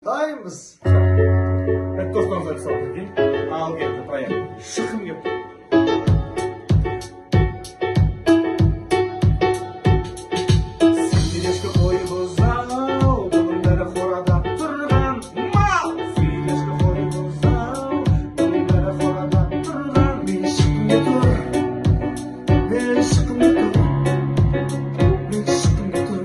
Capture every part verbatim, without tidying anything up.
Дайынбыз. Достарыңызға сау келген. Ал кетті проект. Шықым кетті. Сүйнешкі қой бұзау, бұның бәрі қорада тұрған мал. Сүйнешкі қой бұзау, бұның бәрі қорада тұрған. Мен шыққым тұр. Мен шыққым тұр. Мен шыққым тұр.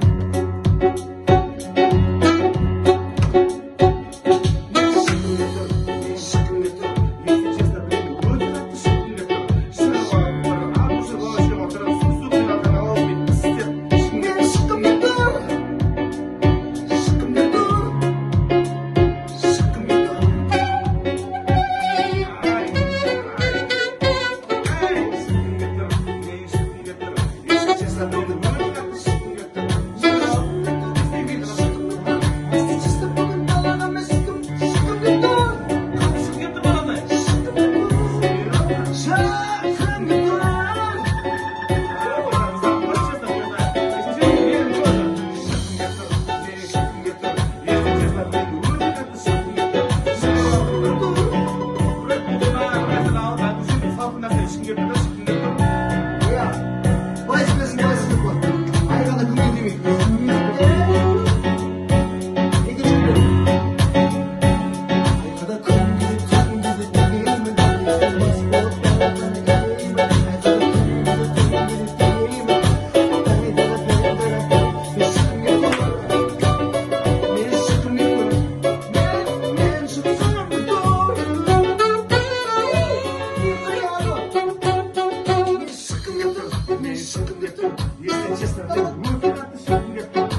Если честно, ты глупый, ты шутки не то.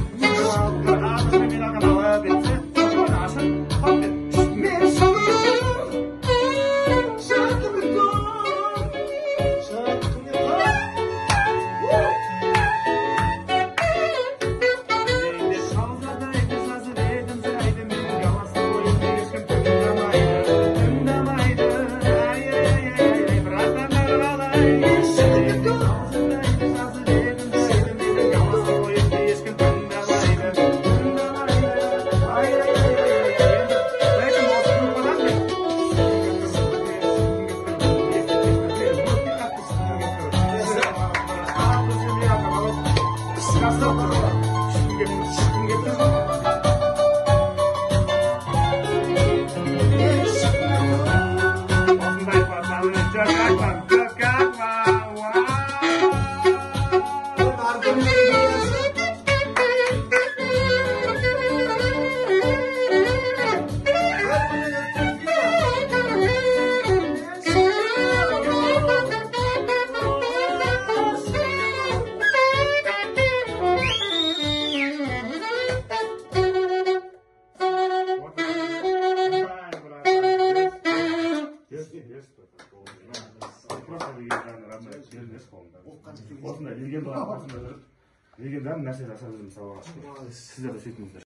А ты меня канала биться, что наша, папе. осындай легенданың басында жүріп легенданың нәрсе жасап жүрмін мысалға. Сіздер де сөйтіңіздер.